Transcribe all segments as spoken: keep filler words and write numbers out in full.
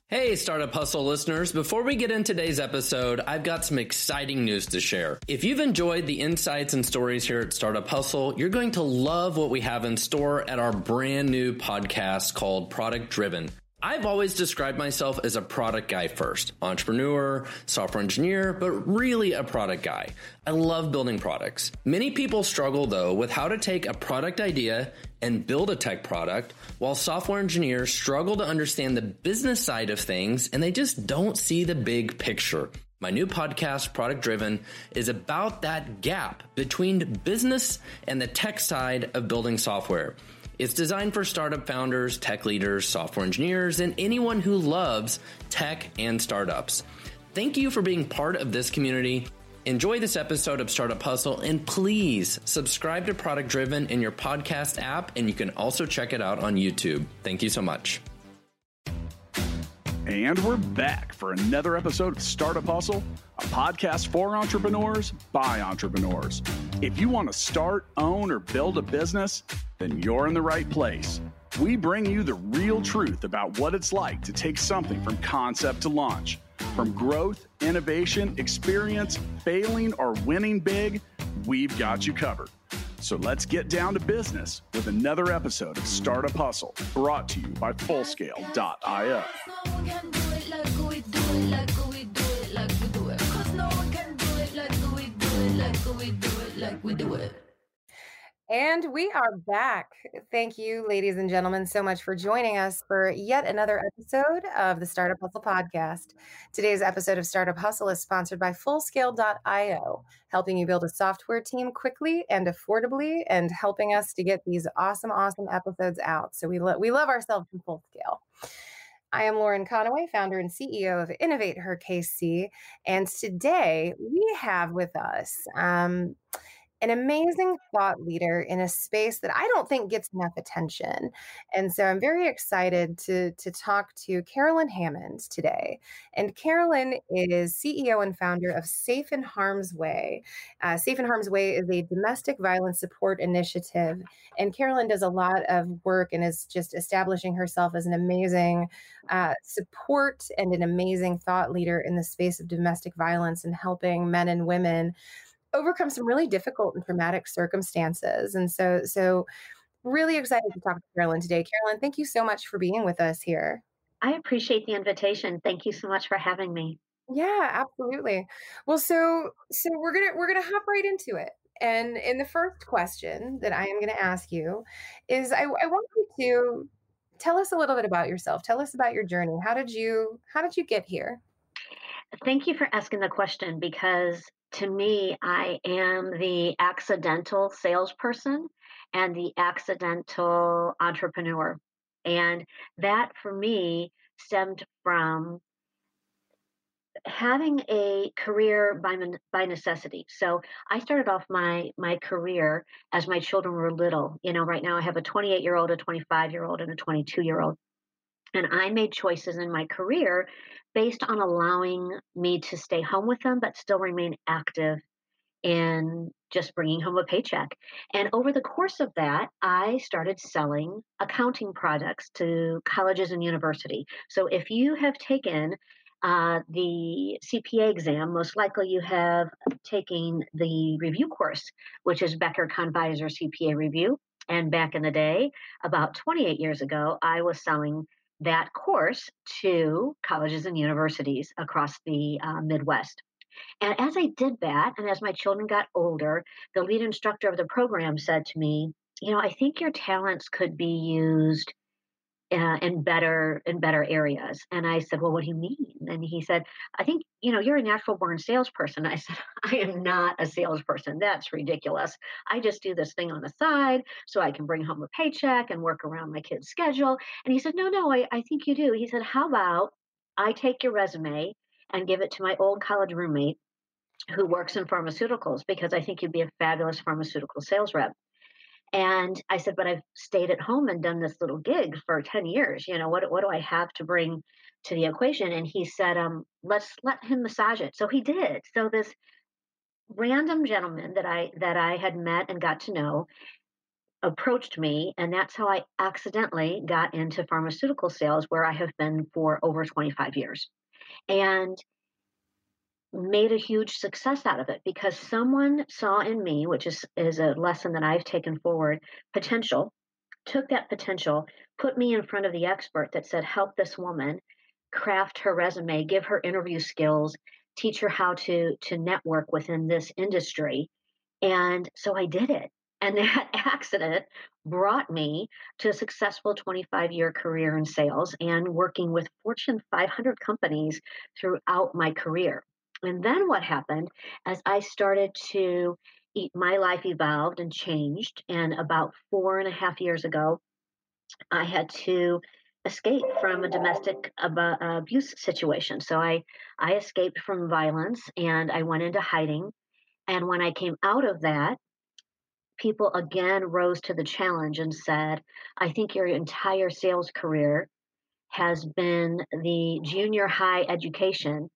Hey, Startup Hustle listeners. Before we get into today's episode, I've got some exciting news to share. If you've enjoyed the insights and stories here at Startup Hustle, you're going to love what we have in store at our brand new podcast called Product Driven. I've always described myself as a product guy first, entrepreneur, software engineer, but really a product guy. I love building products. Many people struggle though with how to take a product idea and build a tech product, while software engineers struggle to understand the business side of things and they just don't see the big picture. My new podcast, Product Driven, is about that gap between business and the tech side of building software. It's designed for startup founders, tech leaders, software engineers, and anyone who loves tech and startups. Thank you for being part of this community. Enjoy this episode of Startup Hustle, and please subscribe to Product Driven in your podcast app, and you can also check it out on YouTube. Thank you so much. And we're back for another episode of Startup Hustle, a podcast for entrepreneurs by entrepreneurs. If you want to start, own, or build a business, then you're in the right place. We bring you the real truth about what it's like to take something from concept to launch. From growth, innovation, experience, failing, or winning big, we've got you covered. So let's get down to business with another episode of Startup Hustle, brought to you by Fullscale dot io. And we are back. Thank you, ladies and gentlemen, so much for joining us for yet another episode of the Startup Hustle podcast. Today's episode of Startup Hustle is sponsored by Fullscale dot io, helping you build a software team quickly and affordably, and helping us to get these awesome, awesome episodes out. So we, lo- we love ourselves in Fullscale. I am Lauren Conaway, founder and C E O of Innovate Her K C, and today we have with us um, an amazing thought leader in a space that I don't think gets enough attention. And so I'm very excited to, to talk to Carolyn Hammond today. And Carolyn is C E O and founder of Safe in Harm's Way. Uh, Safe in Harm's Way is a domestic violence support initiative. And Carolyn does a lot of work and is just establishing herself as an amazing uh, support and an amazing thought leader in the space of domestic violence and helping men and women overcome some really difficult and traumatic circumstances. And so, so really excited to talk to Carolyn today. Carolyn, thank you so much for being with us here. I appreciate the invitation. Thank you so much for having me. Yeah, absolutely. Well, so, so we're going to, we're going to hop right into it. And in the first question that I am going to ask you is, I, I want you to tell us a little bit about yourself. Tell us about your journey. How did you, how did you get here? Thank you for asking the question, because to me, I am the accidental salesperson and the accidental entrepreneur. And that for me stemmed from having a career by by necessity. So I started off my my career as my children were little. You know, right now I have a twenty-eight-year-old, a twenty-five-year-old, and a twenty-two-year-old. And I made choices in my career based on allowing me to stay home with them, but still remain active in just bringing home a paycheck. And over the course of that, I started selling accounting products to colleges and university. So if you have taken uh, the C P A exam, most likely you have taken the review course, which is Becker Convisor C P A Review. And back in the day, about twenty-eight years ago, I was selling that course to colleges and universities across the uh, Midwest. And as I did that, and as my children got older, the lead instructor of the program said to me, you know, I think your talents could be used uh, in better in better areas. And I said, well, what do you mean? And he said, I think, you know, you're a natural born salesperson. I said, I am not a salesperson. That's ridiculous. I just do this thing on the side so I can bring home a paycheck and work around my kid's schedule. And he said, no, no, I, I think you do. He said, how about I take your resume and give it to my old college roommate who works in pharmaceuticals, because I think you'd be a fabulous pharmaceutical sales rep. And I said, but I've stayed at home and done this little gig for ten years. You know, what, what do I have to bring to the equation? And he said, um, let's let him massage it. So he did. So this random gentleman that I, that I had met and got to know approached me, and that's how I accidentally got into pharmaceutical sales, where I have been for over twenty-five years, and made a huge success out of it because someone saw in me, which is is a lesson that I've taken forward, potential, took that potential, put me in front of the expert that said, help this woman craft her resume, give her interview skills, teach her how to to network within this industry. And so I did it. And that accident brought me to a successful twenty-five year career in sales and working with Fortune five hundred companies throughout my career. And then what happened as I started to eat, my life evolved and changed. And about four and a half years ago, I had to escape from a domestic ab- abuse situation. So I, I escaped from violence and I went into hiding. And when I came out of that, people again rose to the challenge and said, I think your entire sales career has been the junior high education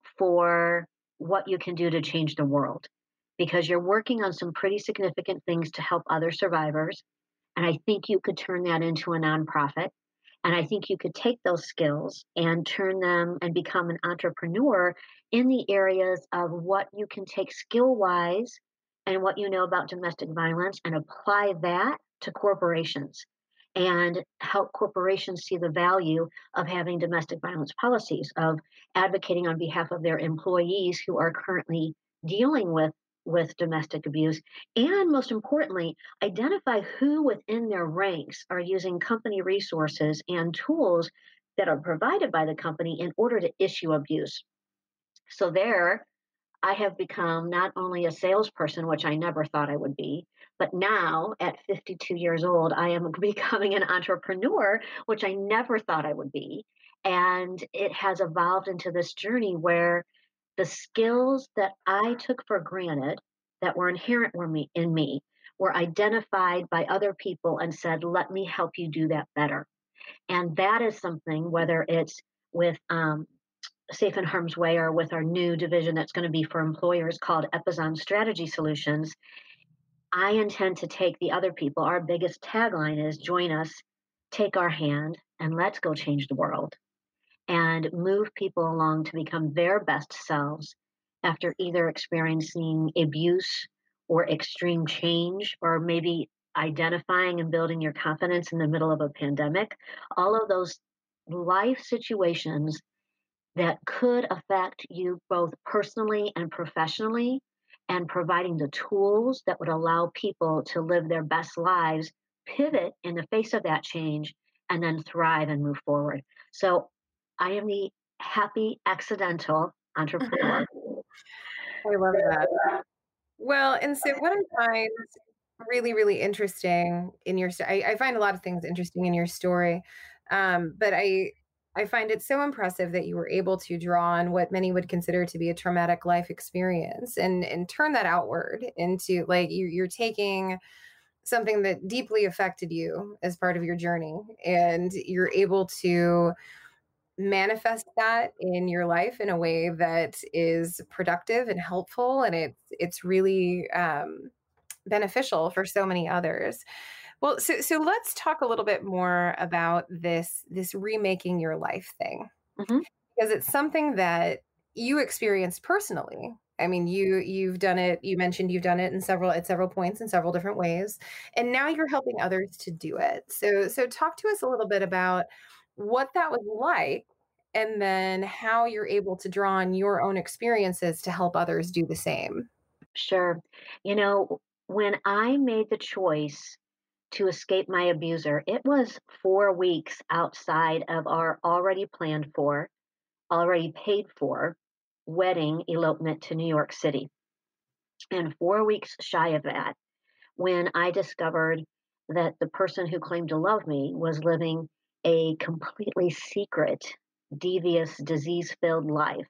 for what you can do to change the world because you're working on some pretty significant things to help other survivors. And I think you could turn that into a nonprofit. And I think you could take those skills and turn them and become an entrepreneur in the areas of what you can take skill wise and what you know about domestic violence and apply that to corporations and help corporations see the value of having domestic violence policies, of advocating on behalf of their employees who are currently dealing with with domestic abuse, and most importantly, identify who within their ranks are using company resources and tools that are provided by the company in order to issue abuse. So there, I have become not only a salesperson, which I never thought I would be, but now at fifty-two years old, I am becoming an entrepreneur, which I never thought I would be. And it has evolved into this journey where the skills that I took for granted that were inherent were me, in me were identified by other people and said, let me help you do that better. And that is something, whether it's with um, Safe in Harm's Way or with our new division that's going to be for employers called Epizon Strategy Solutions, I intend to take the other people. Our biggest tagline is join us, take our hand, and let's go change the world and move people along to become their best selves after either experiencing abuse or extreme change, or maybe identifying and building your confidence in the middle of a pandemic. All of those life situations that could affect you both personally and professionally, and providing the tools that would allow people to live their best lives, pivot in the face of that change, and then thrive and move forward. So I am the happy accidental entrepreneur. I love that. Well, and so what I find really, really interesting in your story, I, I find a lot of things interesting in your story, um, but I I find it so impressive that you were able to draw on what many would consider to be a traumatic life experience and and turn that outward into, like, you, you're taking something that deeply affected you as part of your journey, and you're able to manifest that in your life in a way that is productive and helpful, and it's it's really um, beneficial for so many others. Well, so so let's talk a little bit more about this this remaking your life thing, Mhm. because it's something that you experienced personally. I mean, you you've done it. You mentioned you've done it in several at several points in several different ways, and now you're helping others to do it. So so talk to us a little bit about what that was like, and then how you're able to draw on your own experiences to help others do the same. Sure. You know, when I made the choice to escape my abuser, it was four weeks outside of our already planned for, already paid for wedding elopement to New York City. And four weeks shy of that, when I discovered that the person who claimed to love me was living a completely secret, devious, disease filled life,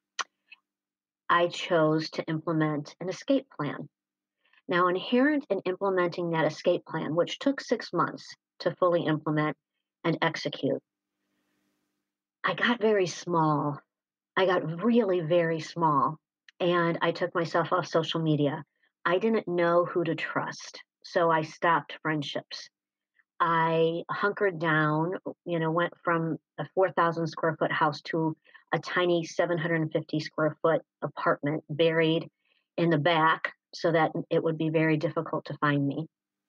I chose to implement an escape plan. Now, inherent in implementing that escape plan, which took six months to fully implement and execute, I got very small. I got really very small. And I took myself off social media. I didn't know who to trust. So I stopped friendships. I hunkered down, you know, went from a four thousand square foot house to a tiny seven hundred fifty square foot apartment buried in the back so that it would be very difficult to find me.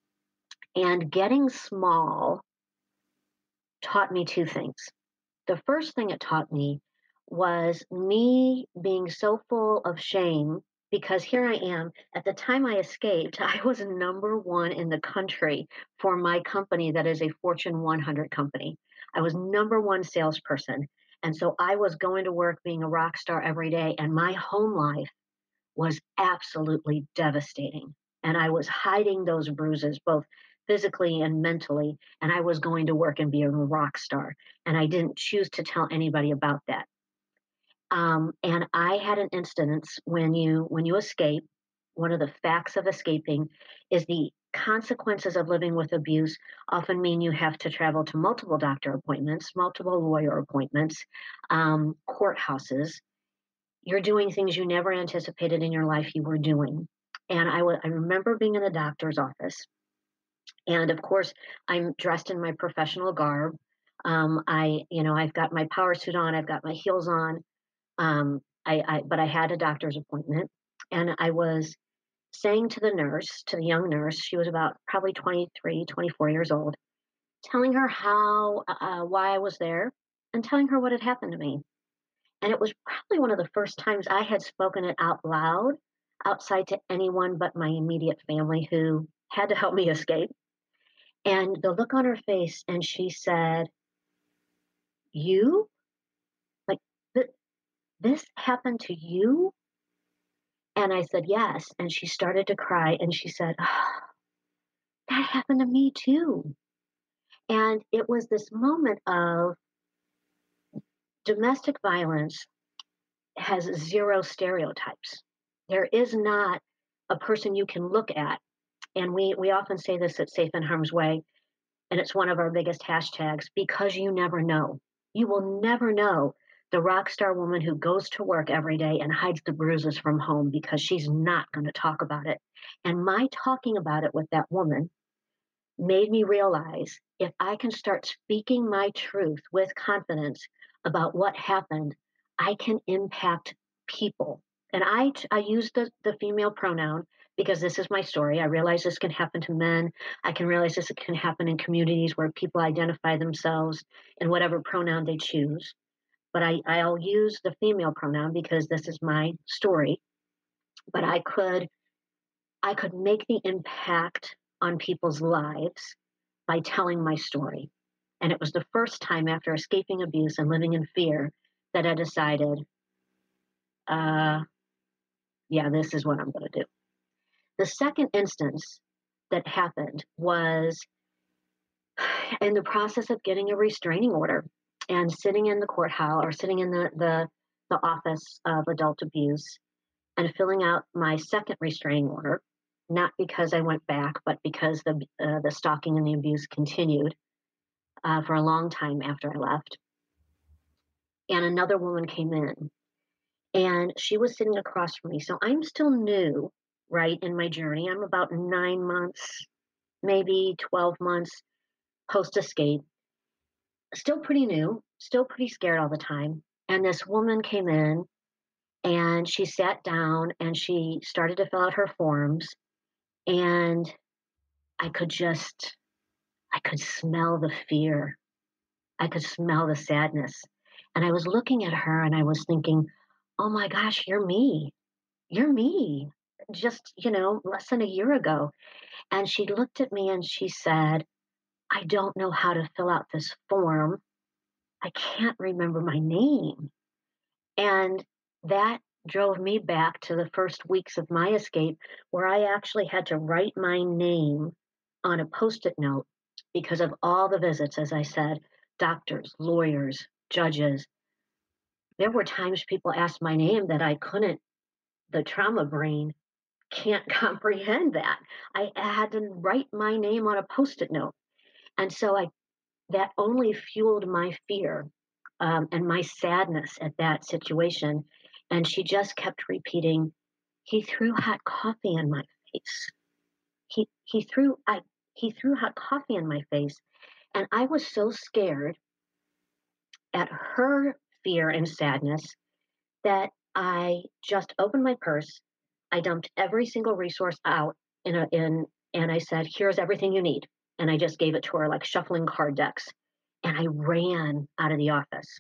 And getting small taught me two things. The first thing it taught me was me being so full of shame because here I am. At the time I escaped, I was number one in the country for my company that is a Fortune one hundred company. I was number one salesperson. And so I was going to work being a rock star every day. And my home life was absolutely devastating. And I was hiding those bruises, both physically and mentally. And I was going to work and be a rock star. And I didn't choose to tell anybody about that. Um, and I had an instance when you when you escape, one of the facts of escaping is the consequences of living with abuse often mean you have to travel to multiple doctor appointments, multiple lawyer appointments, um, courthouses. You're doing things you never anticipated in your life you were doing. And I, w- I remember being in the doctor's office. And of course, I'm dressed in my professional garb. Um, I, you know, I've got my power suit on, I've got my heels on. Um, I, I, but I had a doctor's appointment, and I was saying to the nurse, to the young nurse, she was about probably twenty-three, twenty-four years old, telling her how, uh, why I was there and telling her what had happened to me. And it was probably one of the first times I had spoken it out loud outside to anyone but my immediate family who had to help me escape. And the look on her face, and she said, "You? Like, th- this happened to you?" And I said, "Yes." And she started to cry and she said, "Oh, that happened to me too." And it was this moment of domestic violence has zero stereotypes. There is not a person you can look at. And we, we often say this at Safe in Harm's Way, and it's one of our biggest hashtags, because you never know. You will never know the rock star woman who goes to work every day and hides the bruises from home because she's not going to talk about it. And my talking about it with that woman made me realize if I can start speaking my truth with confidence about what happened, I can impact people. And I, I use the, the female pronoun because this is my story. I realize this can happen to men. I can realize this can happen in communities where people identify themselves in whatever pronoun they choose. But I, I'll use the female pronoun because this is my story. But I could, I could make the impact on people's lives by telling my story. And it was the first time after escaping abuse and living in fear that I decided, uh, yeah, this is what I'm going to do. The second instance that happened was in the process of getting a restraining order and sitting in the courthouse or sitting in the, the, the office of adult abuse and filling out my second restraining order, not because I went back, but because the, uh, the stalking and the abuse continued uh, for a long time after I left. And another woman came in and she was sitting across from me. So I'm still new, right, in my journey. I'm about nine months, maybe twelve months post escape, still pretty new, still pretty scared all the time. And this woman came in and she sat down and she started to fill out her forms. And I could just, I could smell the fear. I could smell the sadness. And I was looking at her and I was thinking, oh my gosh, you're me. You're me. Just, you know, less than a year ago. And she looked at me and she said, I don't know how to fill out this form. I can't remember my name. And that drove me back to the first weeks of my escape, where I actually had to write my name on a Post-it note because of all the visits, as I said, doctors, lawyers, judges. There were times people asked my name that I couldn't, the trauma brain can't comprehend that. I had to write my name on a Post-it note. And so I that only fueled my fear um, and my sadness at that situation. And she just kept repeating, he threw hot coffee in my face. he he threw I he threw hot coffee in my face, and I was so scared at her fear and sadness that I just opened my purse. I dumped every single resource out in a in and I said, "Here's everything you need." And I just gave it to her like shuffling card decks. And I ran out of the office.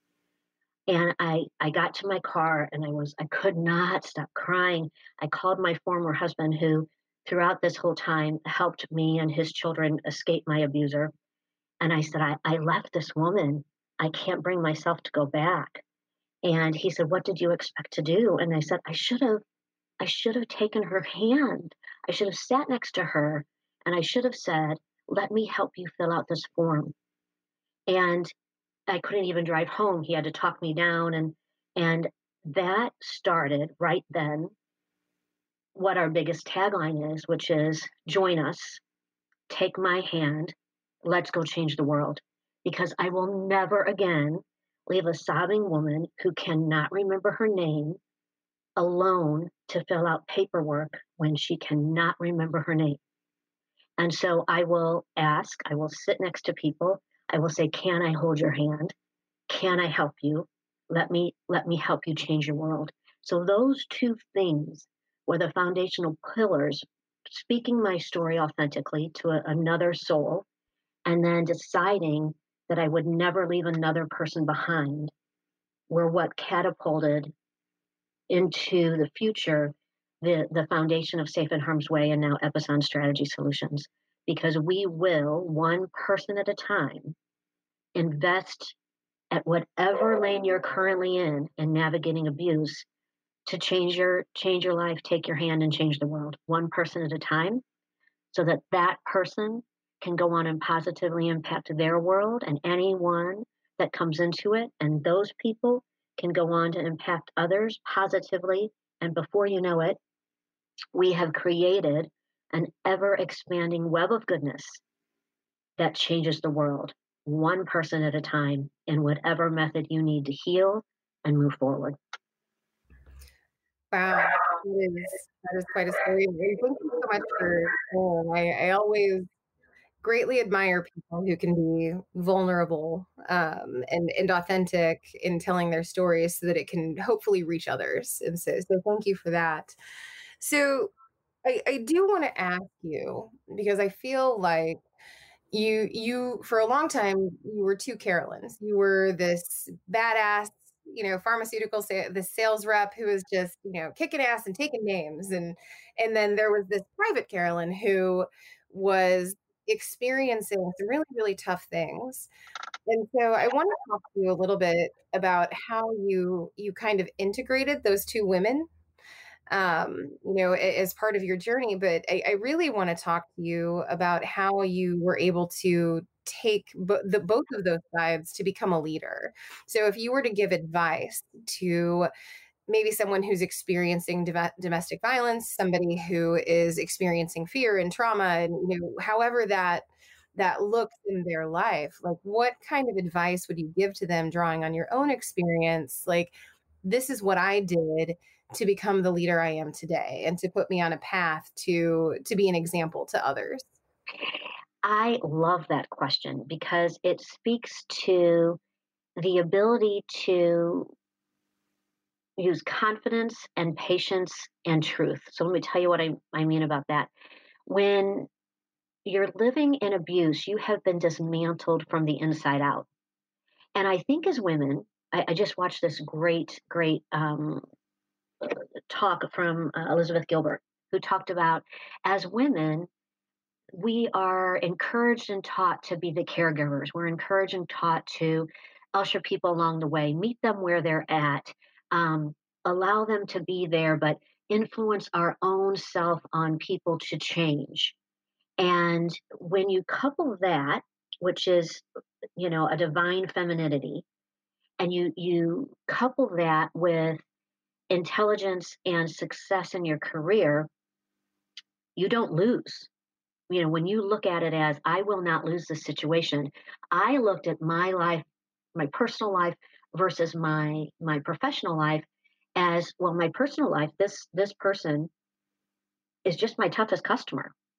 And I I got to my car and I was I could not stop crying. I called my former husband, who throughout this whole time helped me and his children escape my abuser. And I said, I, I left this woman. I can't bring myself to go back. And he said, "What did you expect to do?" And I said, I should have I should have taken her hand. I should have sat next to her and I should have said, "Let me help you fill out this form." And I couldn't even drive home. He had to talk me down. And and that started right then what our biggest tagline is, which is join us, take my hand, let's go change the world. Because I will never again leave a sobbing woman who cannot remember her name alone to fill out paperwork when she cannot remember her name. And so I will ask, I will sit next to people. I will say, "Can I hold your hand? Can I help you? Let me, let me help you change your world." So those two things were the foundational pillars, speaking my story authentically to a, another soul, and then deciding that I would never leave another person behind, were what catapulted into the future the, the foundation of Safe in Harm's Way and now Epicon Strategy Solutions. Because we will, one person at a time, invest at whatever lane you're currently in in navigating abuse to change your change your life, take your hand and change the world, one person at a time, so that that person can go on and positively impact their world and anyone that comes into it. And those people can go on to impact others positively. And before you know it, we have created an ever expanding web of goodness that changes the world, one person at a time, in whatever method you need to heal and move forward. Wow, that is, that is quite a story. And thank you so much for sharing. I, I always greatly admire people who can be vulnerable um, and, and authentic in telling their stories so that it can hopefully reach others. And so, so thank you for that. So I, I do want to ask you, because I feel like you, you, for a long time, you were two Carolyns. You were this badass, you know, pharmaceutical, sa- the sales rep who was just, you know, kicking ass and taking names. And, and then there was this private Carolyn who was experiencing some really, really tough things. And so I want to talk to you a little bit about how you, you kind of integrated those two women um, you know, as part of your journey. But I, I really want to talk to you about how you were able to take bo- the, both of those sides to become a leader. So if you were to give advice to maybe someone who's experiencing dom- domestic violence, somebody who is experiencing fear and trauma, and, you know, however that that looks in their life, like what kind of advice would you give to them, drawing on your own experience? Like, this is what I did to become the leader I am today, and to put me on a path to to be an example to others. I love that question because it speaks to the ability to use confidence and patience and truth. So let me tell you what I, I mean about that. When you're living in abuse, you have been dismantled from the inside out. And I think as women, I, I just watched this great, great um, talk from uh, Elizabeth Gilbert, who talked about as women, we are encouraged and taught to be the caregivers. We're encouraged and taught to usher people along the way, meet them where they're at, um, allow them to be there, but influence our own self on people to change. And when you couple that, which is, you know, a divine femininity, and you you couple that with intelligence and success in your career, you don't lose. You know, when you look at it as, I will not lose this situation, I looked at my life, my personal life versus my my professional life as, well, my personal life, this this person is just my toughest customer.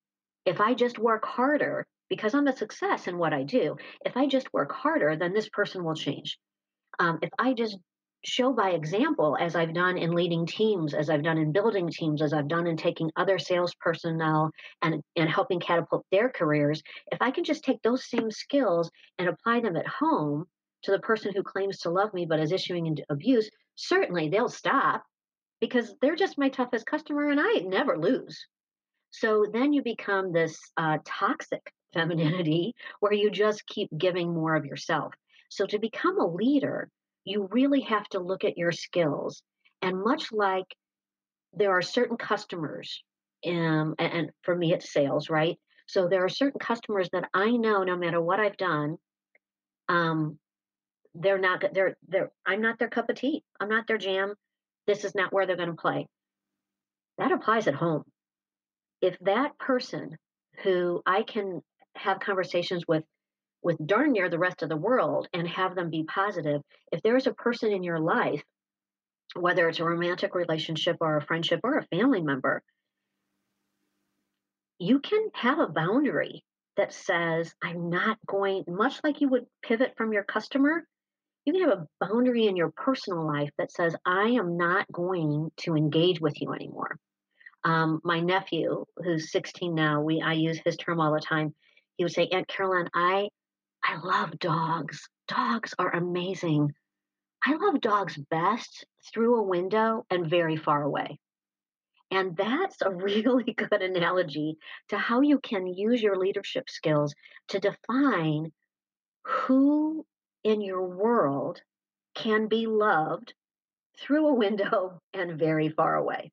If I just work harder, because I'm a success in what I do, if I just work harder, then this person will change. Um, if I just show by example, as I've done in leading teams, as I've done in building teams, as I've done in taking other sales personnel and, and helping catapult their careers, if I can just take those same skills and apply them at home to the person who claims to love me but is issuing into abuse, certainly they'll stop because they're just my toughest customer and I never lose. So then you become this uh, toxic femininity where you just keep giving more of yourself. So to become a leader, you really have to look at your skills. And much like there are certain customers, um, and, and for me, it's sales, right? So there are certain customers that I know no matter what I've done, um, they're not, they're, they're, I'm not their cup of tea. I'm not their jam. This is not where they're going to play. That applies at home. If that person who I can have conversations with with darn near the rest of the world and have them be positive, if there's a person in your life, whether it's a romantic relationship or a friendship or a family member, you can have a boundary that says, I'm not going, much like you would pivot from your customer, you can have a boundary in your personal life that says, I am not going to engage with you anymore. Um, my nephew, who's sixteen now, we I use his term all the time. He would say, Aunt Caroline, I I love dogs. Dogs are amazing. I love dogs best through a window and very far away. And that's a really good analogy to how you can use your leadership skills to define who in your world can be loved through a window and very far away.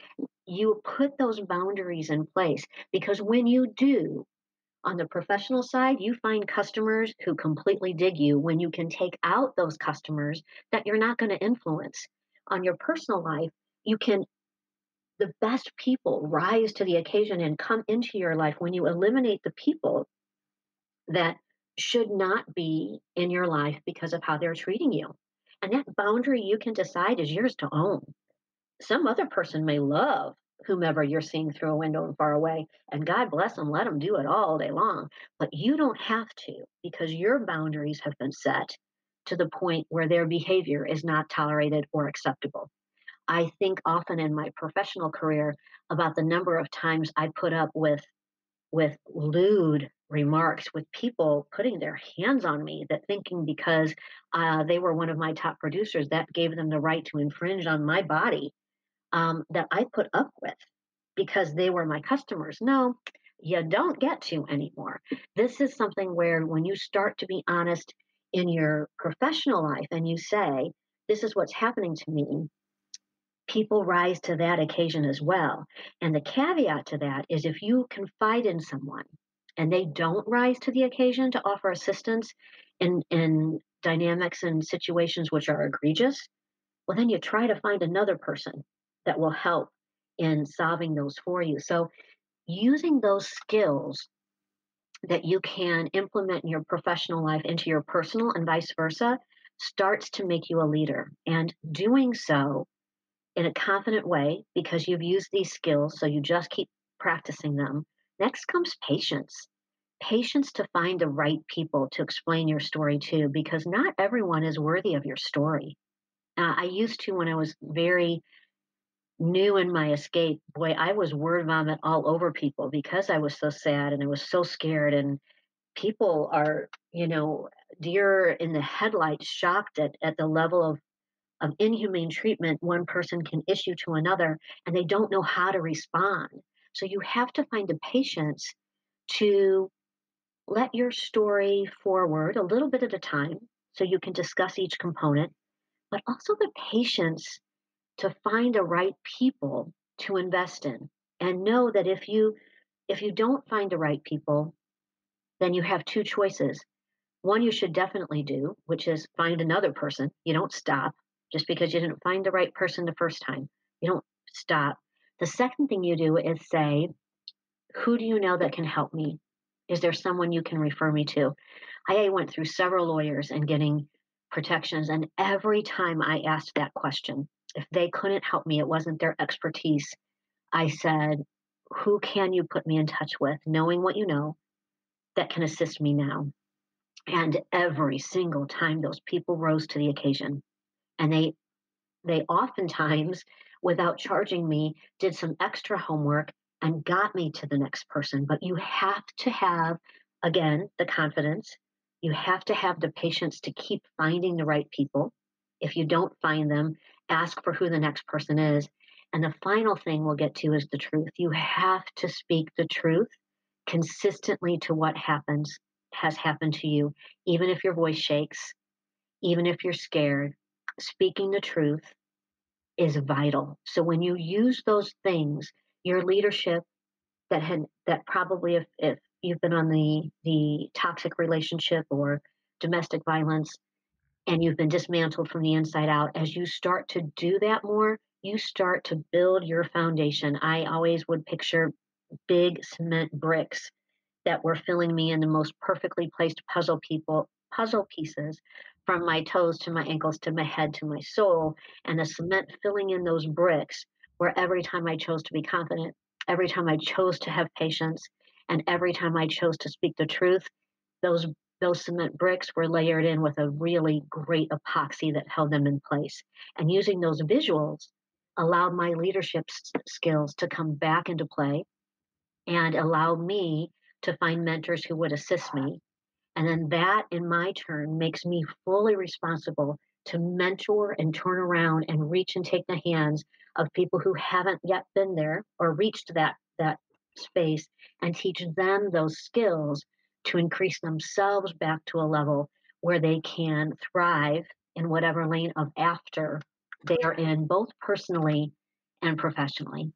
You put those boundaries in place because when you do, on the professional side, you find customers who completely dig you when you can take out those customers that you're not going to influence. On your personal life, you can, the best people rise to the occasion and come into your life when you eliminate the people that should not be in your life because of how they're treating you. And that boundary you can decide is yours to own. Some other person may love whomever you're seeing through a window and far away, and God bless them, let them do it all day long. But you don't have to because your boundaries have been set to the point where their behavior is not tolerated or acceptable. I think often in my professional career about the number of times I put up with with lewd remarks, with people putting their hands on me, that thinking because uh, they were one of my top producers, that gave them the right to infringe on my body. Um, that I put up with because they were my customers. No, you don't get to anymore. This is something where when you start to be honest in your professional life and you say, this is what's happening to me, people rise to that occasion as well. And the caveat to that is if you confide in someone and they don't rise to the occasion to offer assistance in, in dynamics and situations which are egregious, well, then you try to find another person that will help in solving those for you. So using those skills that you can implement in your professional life into your personal and vice versa starts to make you a leader. And doing so in a confident way because you've used these skills, so you just keep practicing them. Next comes patience. Patience to find the right people to explain your story to, because not everyone is worthy of your story. Uh, I used to, when I was very new in my escape, boy, I was word vomit all over people because I was so sad and I was so scared. And people are, you know, deer in the headlights, shocked at, at the level of, of inhumane treatment one person can issue to another, and they don't know how to respond. So you have to find the patience to let your story forward a little bit at a time so you can discuss each component, but also the patience to find the right people to invest in, and know that if you if you don't find the right people, then you have two choices. One you should definitely do, which is find another person. You don't stop just because you didn't find the right person the first time. You don't stop. The second thing you do is say, who do you know that can help me? Is there someone you can refer me to? I went through several lawyers and getting protections, and every time I asked that question, if they couldn't help me, it wasn't their expertise, I said, who can you put me in touch with, knowing what you know, that can assist me now. And every single time those people rose to the occasion, and they they oftentimes, without charging me, did some extra homework and got me to the next person. But you have to have, again, the confidence. You have to have the patience to keep finding the right people. If you don't find them, ask for who the next person is. And the final thing we'll get to is the truth. You have to speak the truth consistently to what happens, has happened to you, even if your voice shakes, even if you're scared. Speaking the truth is vital. So when you use those things, your leadership that had that probably if, if you've been on the the toxic relationship or domestic violence and you've been dismantled from the inside out, as you start to do that more, you start to build your foundation. I always would picture big cement bricks that were filling me in the most perfectly placed puzzle people puzzle pieces, from my toes to my ankles to my head to my soul, and the cement filling in those bricks, where every time I chose to be confident, every time I chose to have patience, and every time I chose to speak the truth, those those cement bricks were layered in with a really great epoxy that held them in place. And using those visuals allowed my leadership s- skills to come back into play and allow me to find mentors who would assist me. And then that, in my turn, makes me fully responsible to mentor and turn around and reach and take the hands of people who haven't yet been there or reached that, that space, and teach them those skills to increase themselves back to a level where they can thrive in whatever lane of after they are in, both personally and professionally.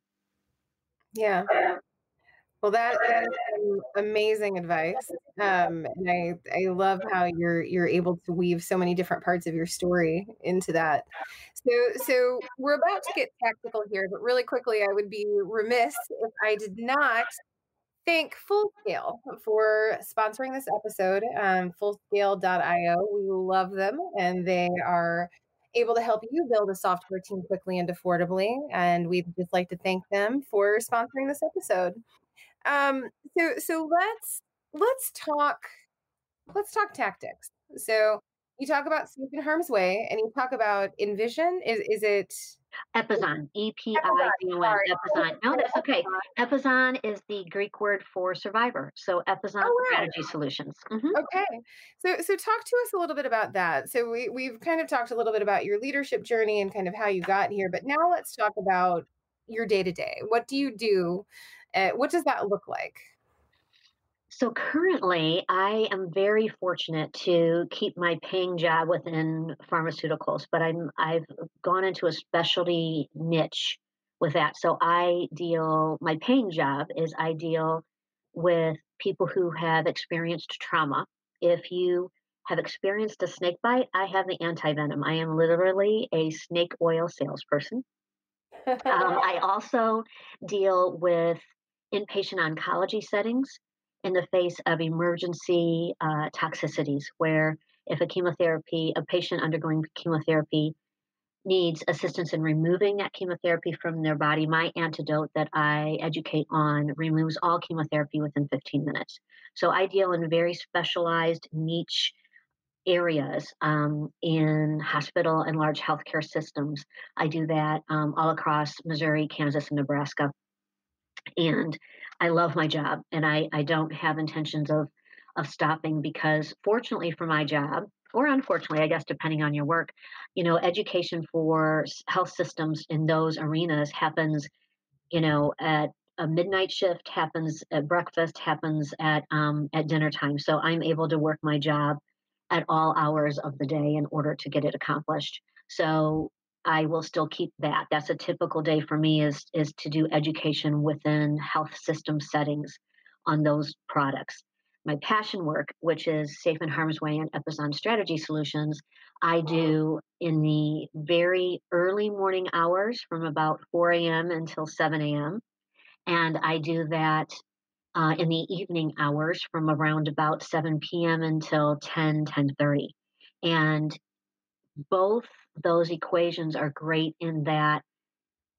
Yeah. Well, that that is some amazing advice, um, and I I love how you're you're able to weave so many different parts of your story into that. So so we're about to get tactical here, but really quickly, I would be remiss if I did not thank Fullscale for sponsoring this episode. Um, fullscale dot io, we love them, and they are able to help you build a software team quickly and affordably. And we'd just like to thank them for sponsoring this episode. Um, so so let's let's talk let's talk tactics. So you talk about safe in harm's way, and you talk about Envision. Is is it Epizon, E P I Z O N, Sorry. Epizon. No, that's okay. Epizon is the Greek word for survivor. So Epizon Oh, wow. Strategy Solutions. Mhm. Okay. So so talk to us a little bit about that. So we we've kind of talked a little bit about your leadership journey and kind of how you got here, but now let's talk about your day to day. What do you do? Uh, what does that look like? So currently, I am very fortunate to keep my paying job within pharmaceuticals, but I'm I've gone into a specialty niche with that. So I deal my paying job is I deal with people who have experienced trauma. If you have experienced a snake bite, I have the anti-venom. I am literally a snake oil salesperson. Um, I also deal with inpatient oncology settings in the face of emergency uh, toxicities, where if a chemotherapy, a patient undergoing chemotherapy needs assistance in removing that chemotherapy from their body, my antidote that I educate on removes all chemotherapy within fifteen minutes. So I deal in very specialized niche areas um, in hospital and large healthcare systems. I do that um, all across Missouri, Kansas, and Nebraska. And I love my job, and I, I don't have intentions of of stopping, because fortunately for my job, or unfortunately, I guess, depending on your work, you know, education for s- health systems in those arenas happens, you know, at a midnight shift, happens at breakfast, happens at um, at dinner time. So I'm able to work my job at all hours of the day in order to get it accomplished. So I will still keep that. That's a typical day for me, is is to do education within health system settings on those products. My passion work, which is Safe in Harm's Way and Epizon Strategy Solutions, I do in the very early morning hours from about four a.m. until seven a.m. And I do that uh, in the evening hours from around about seven p.m. until ten, ten thirty. And both those equations are great in that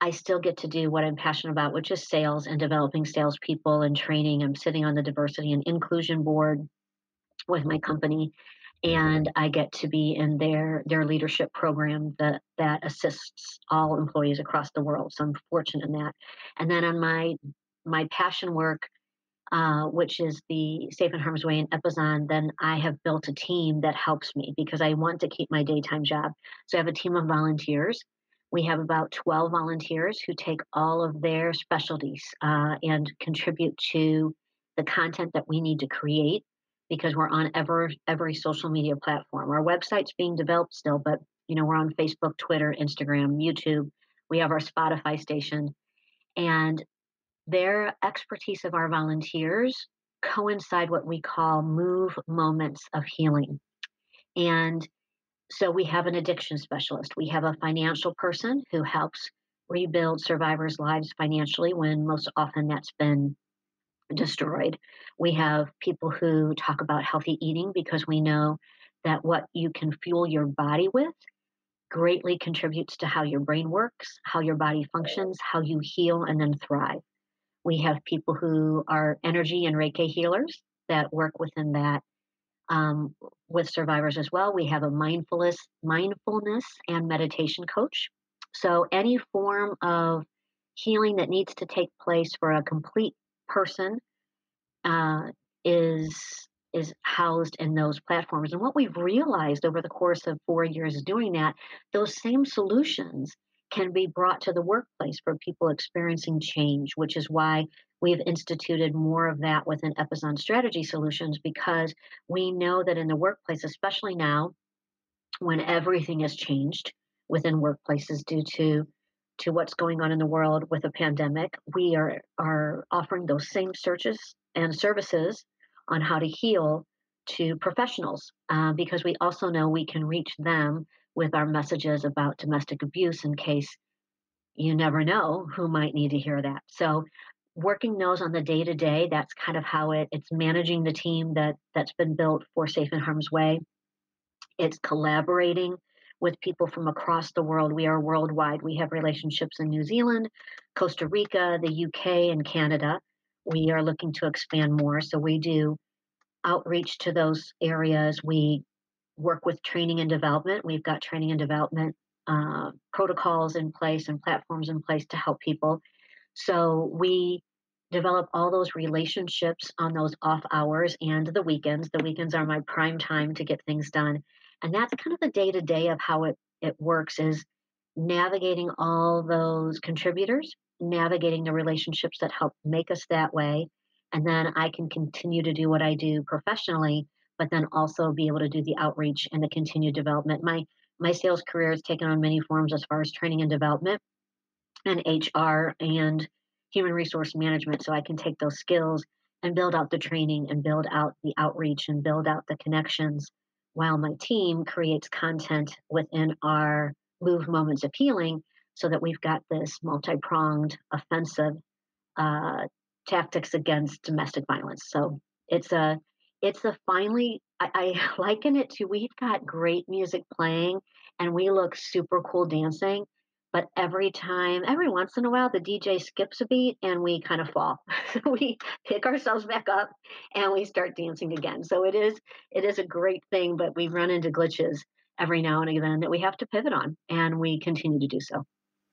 I still get to do what I'm passionate about, which is sales and developing salespeople and training. I'm sitting on the diversity and inclusion board with my company, and I get to be in their their leadership program that that assists all employees across the world. So I'm fortunate in that. And then on my my passion work, uh, which is the Safe and Harm's Way and Epizon, then I have built a team that helps me because I want to keep my daytime job. So I have a team of volunteers. We have about twelve volunteers who take all of their specialties uh, and contribute to the content that we need to create because we're on every, every social media platform. Our website's being developed still, but you know, we're on Facebook, Twitter, Instagram, YouTube. We have our Spotify station. And their expertise of our volunteers coincide what we call move moments of healing. And so we have an addiction specialist. We have a financial person who helps rebuild survivors' lives financially when most often that's been destroyed. We have people who talk about healthy eating because we know that what you can fuel your body with greatly contributes to how your brain works, how your body functions, how you heal and then thrive. We have people who are energy and Reiki healers that work within that um, with survivors as well. We have a mindfulness, mindfulness and meditation coach. So any form of healing that needs to take place for a complete person uh, is is housed in those platforms. And what we've realized over the course of four years doing that, those same solutions can be brought to the workplace for people experiencing change, which is why we've instituted more of that within Epizon Strategy Solutions, because we know that in the workplace, especially now when everything has changed within workplaces due to to what's going on in the world with a pandemic, we are are offering those same searches and services on how to heal to professionals uh, because we also know we can reach them with our messages about domestic abuse in case you never know who might need to hear that. So working those on the day to day, that's kind of how it it's managing the team that that's been built for Safe and Harm's Way. It's collaborating with people from across the world. We are worldwide. We have relationships in New Zealand, Costa Rica, the U K, and Canada. We are looking to expand more. So we do outreach to those areas. We work with training and development. We've got training and development uh, protocols in place and platforms in place to help people. So we develop all those relationships on those off hours and the weekends. The weekends are my prime time to get things done. And that's kind of the day to day of how it, it works is navigating all those contributors, navigating the relationships that help make us that way. And then I can continue to do what I do professionally, but then also be able to do the outreach and the continued development. My my sales career has taken on many forms as far as training and development and H R and human resource management. So I can take those skills and build out the training and build out the outreach and build out the connections while my team creates content within our Move Moments of Healing so that we've got this multi-pronged offensive uh, tactics against domestic violence. So it's a, it's a finally, I, I liken it to, we've got great music playing and we look super cool dancing. But every time, every once in a while, the D J skips a beat and we kind of fall. So we pick ourselves back up and we start dancing again. So it is, it is a great thing, but we run into glitches every now and again that we have to pivot on, and we continue to do so.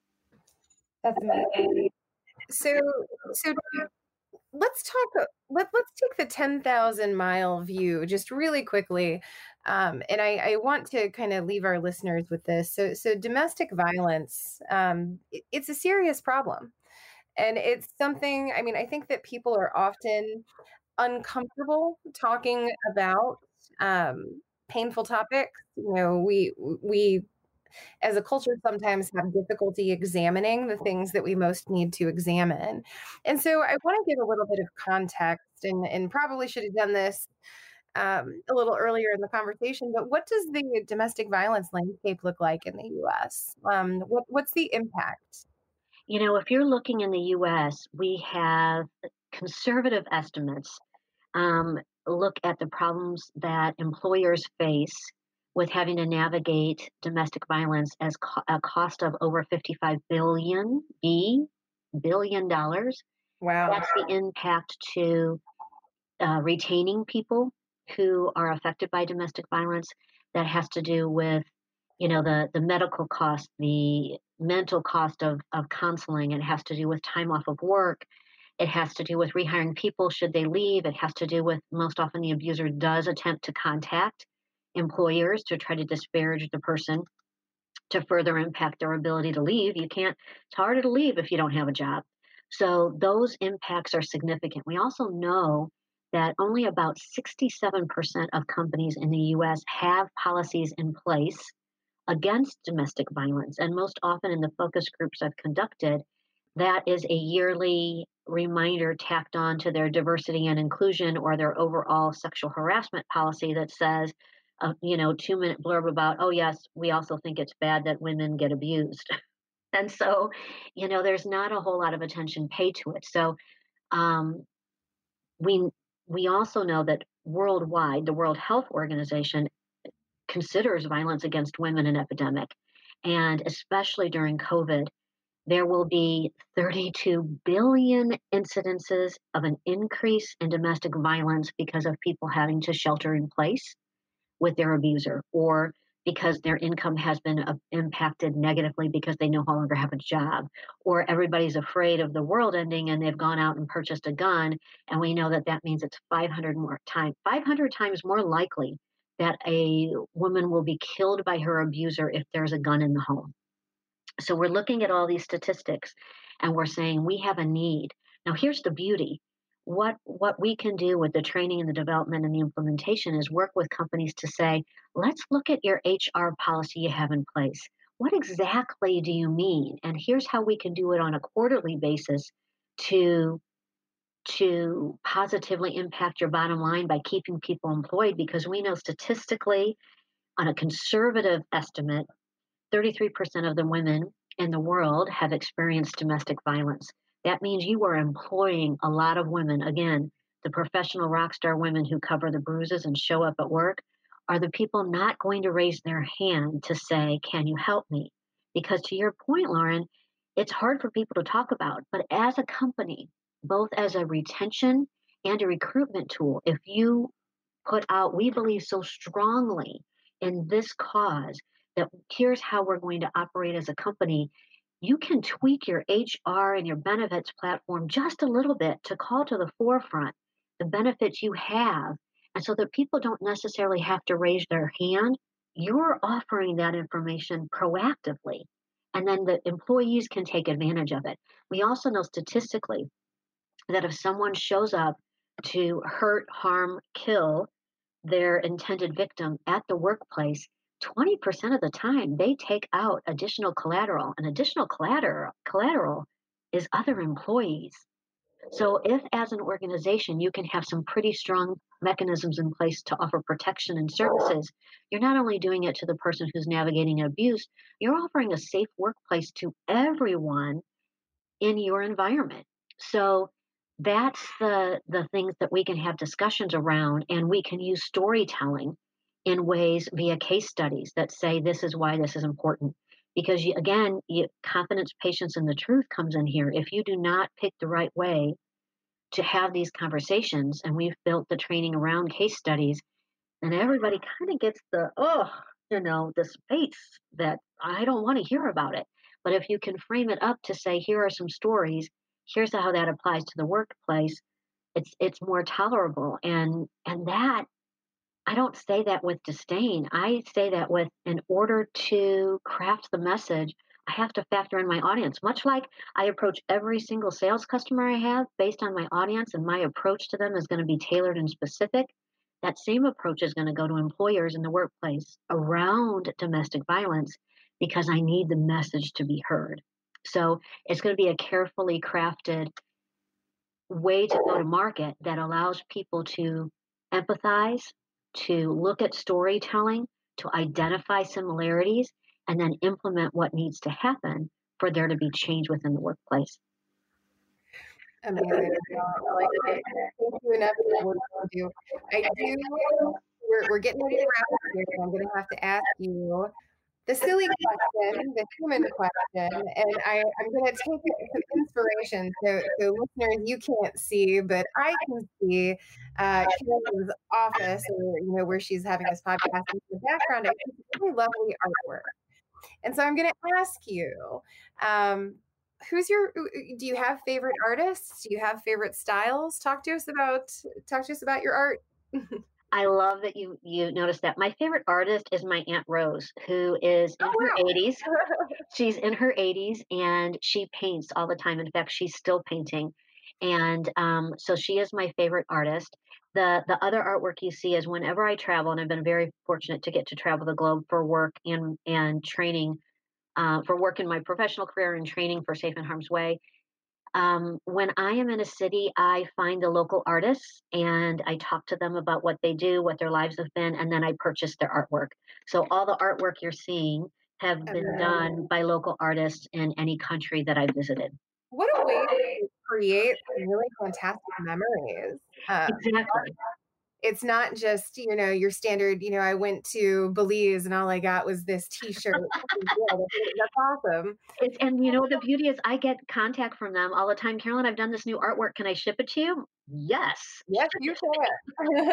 That's amazing. So, so let's talk. Let Let's take the ten thousand mile view just really quickly, um, and I, I want to kind of leave our listeners with this. So, so domestic violence, um, it, it's a serious problem, and it's something. I mean, I think that people are often uncomfortable talking about um, painful topics. You know, we we as a culture sometimes have difficulty examining the things that we most need to examine. And so I want to give a little bit of context, and, and probably should have done this um, a little earlier in the conversation, but what does the domestic violence landscape look like in the U S? Um, what, what's the impact? You know, if you're looking in the U S, we have conservative estimates um, look at the problems that employers face with having to navigate domestic violence as co- a cost of over fifty-five billion B billion dollars. Wow. That's the impact to uh, retaining people who are affected by domestic violence. That has to do with, you know, the the medical cost, the mental cost of of counseling. It has to do with time off of work. It has to do with rehiring people should they leave. It has to do with, most often the abuser does attempt to contact employers to try to disparage the person to further impact their ability to leave. You can't, it's harder to leave if you don't have a job. So those impacts are significant. We also know that only about sixty-seven percent of companies in the U S have policies in place against domestic violence. And most often in the focus groups I've conducted, that is a yearly reminder tacked on to their diversity and inclusion or their overall sexual harassment policy that says, a you know, two minute blurb about, oh, yes, we also think it's bad that women get abused. And so, you know, there's not a whole lot of attention paid to it. So um, we we also know that worldwide, the World Health Organization considers violence against women an epidemic. And especially during COVID, there will be thirty-two billion incidences of an increase in domestic violence because of people having to shelter in place with their abuser, or because their income has been uh, impacted negatively because they no longer have a job, or everybody's afraid of the world ending and they've gone out and purchased a gun. And we know that that means it's five hundred more times, five hundred times more likely that a woman will be killed by her abuser if there's a gun in the home. So we're looking at all these statistics and we're saying we have a need. Now, here's the beauty. What, what we can do with the training and the development and the implementation is work with companies to say, let's look at your H R policy you have in place. What exactly do you mean? And here's how we can do it on a quarterly basis to, to positively impact your bottom line by keeping people employed, because we know statistically, on a conservative estimate, thirty-three percent of the women in the world have experienced domestic violence. That means you are employing a lot of women. Again, the professional rock star women who cover the bruises and show up at work are the people not going to raise their hand to say, can you help me? Because to your point, Lauren, it's hard for people to talk about. But as a company, both as a retention and a recruitment tool, if you put out, we believe so strongly in this cause, that here's how we're going to operate as a company, you can tweak your H R and your benefits platform just a little bit to call to the forefront the benefits you have. And so that people don't necessarily have to raise their hand, you're offering that information proactively. And then the employees can take advantage of it. We also know statistically that if someone shows up to hurt, harm, kill their intended victim at the workplace, twenty percent of the time they take out additional collateral, and additional collateral collateral is other employees. So if as an organization you can have some pretty strong mechanisms in place to offer protection and services, you're not only doing it to the person who's navigating abuse, you're offering a safe workplace to everyone in your environment. So that's the the things that we can have discussions around, and we can use storytelling in ways via case studies that say this is why this is important. Because you, again, you, confidence, patience, and the truth comes in here. If you do not pick the right way to have these conversations, and we've built the training around case studies, and everybody kind of gets the, oh, you know, the space that I don't want to hear about it. But if you can frame it up to say, here are some stories, here's how that applies to the workplace, it's it's more tolerable. And and that, I don't say that with disdain. I say that with, in order to craft the message, I have to factor in my audience. Much like I approach every single sales customer I have based on my audience, and my approach to them is going to be tailored and specific. That same approach is going to go to employers in the workplace around domestic violence, because I need the message to be heard. So it's going to be a carefully crafted way to go to market that allows people to empathize, to look at storytelling, to identify similarities, and then implement what needs to happen for there to be change within the workplace. Amazing. I like it. Thank you enough for what you do. I do we're, we're getting ready to wrap up here, and I'm going to have to ask you the silly question, the human question, and I, I'm going to take some inspiration. So, so listeners, you can't see, but I can see uh, Carolyn's office, or you know, where she's having this podcast. In the background, I see really lovely artwork, and so I'm going to ask you, um, who's your? Do you have favorite artists? Do you have favorite styles? Talk to us about talk to us about your art. I love that you you noticed that. My favorite artist is my Aunt Rose, who is in oh, her wow. eighties. She's in her eighties, and she paints all the time. In fact, she's still painting. And um, so she is my favorite artist. The the other artwork you see is whenever I travel, and I've been very fortunate to get to travel the globe for work and, and training, uh, for work in my professional career and training for Safe in Harm's Way. Um, when I am in a city, I find the local artists and I talk to them about what they do, what their lives have been, and then I purchase their artwork. So all the artwork you're seeing have been done by local artists in any country that I've visited. What a way to create really fantastic memories. Um, exactly. It's not just, you know, your standard, you know, I went to Belize and all I got was this t-shirt. Yeah, that's, that's awesome. It's, and you know, the beauty is I get contact from them all the time. Carolyn, I've done this new artwork. Can I ship it to you? Yes. Yes, you can.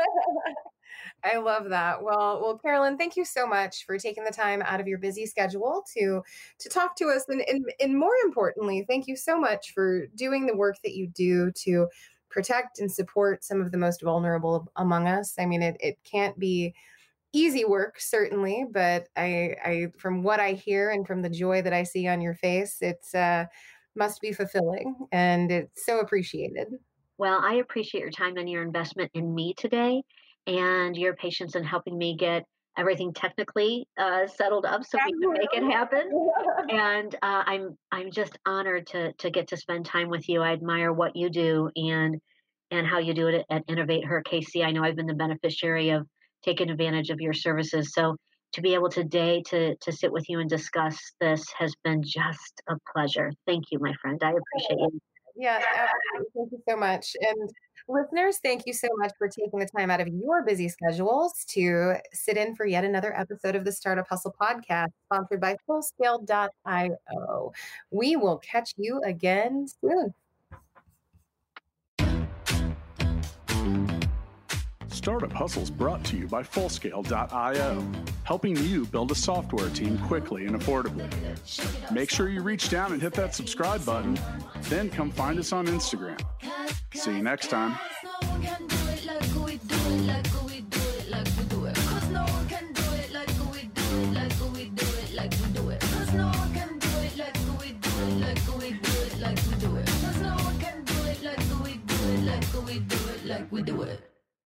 I love that. Well, well, Carolyn, thank you so much for taking the time out of your busy schedule to, to talk to us. And, and, and more importantly, thank you so much for doing the work that you do to protect and support some of the most vulnerable among us. I mean, it, it can't be easy work, certainly, but I, I, from what I hear and from the joy that I see on your face, it's uh, must be fulfilling, and it's so appreciated. Well, I appreciate your time and your investment in me today, and your patience in helping me get everything technically uh, settled up so we can make it happen. And uh, I'm I'm just honored to to get to spend time with you. I admire what you do and and how you do it at Innovate Her K C. I know I've been the beneficiary of taking advantage of your services. So to be able today to to sit with you and discuss this has been just a pleasure. Thank you, my friend. I appreciate you. Yeah, absolutely. Thank you so much. And listeners, thank you so much for taking the time out of your busy schedules to sit in for yet another episode of the Startup Hustle podcast, sponsored by Fullscale dot io. We will catch you again soon. Startup Hustle is brought to you by Fullscale dot io, helping you build a software team quickly and affordably. Make sure you reach down and hit that subscribe button, then come find us on Instagram. See you next time.